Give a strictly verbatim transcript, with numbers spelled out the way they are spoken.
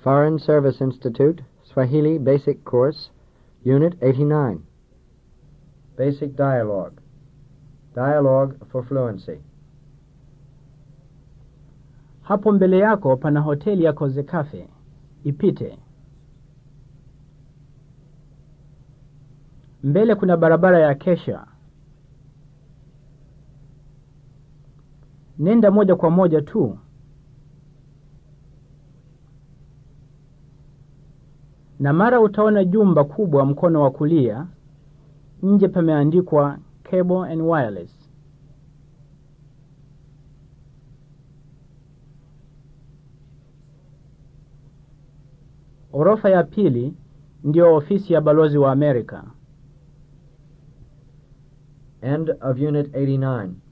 Foreign Service Institute, Swahili Basic Course, Unit eighty-nine. Basic Dialogue. Dialogue for Fluency. Hapo mbele yako pana hoteli ya Koze Cafe. Ipite. Mbele kuna barabara ya Kesha. Nenda moja kwa moja tu. Na mara utaona jumba kubwa mkono wa kulia. Nje pameandikwa Cable and Wireless. Orofa ya pili ndio ofisi ya balozi wa Amerika. End of Unit eighty-nine.